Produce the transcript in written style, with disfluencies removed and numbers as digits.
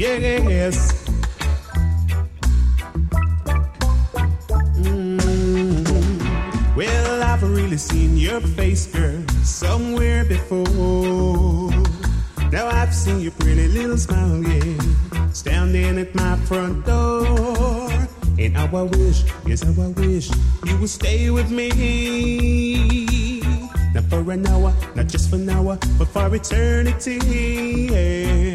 Yes. Well, I've really seen your face, girl, somewhere before. Now I've seen your pretty little smile, yeah, standing at my front door. And how I wish, yes, how I wish you would stay with me. Not for an hour, not just for an hour, but for eternity. Yeah.